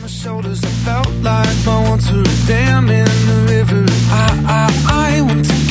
my shoulders, I felt like my words were a dam in the river. I want to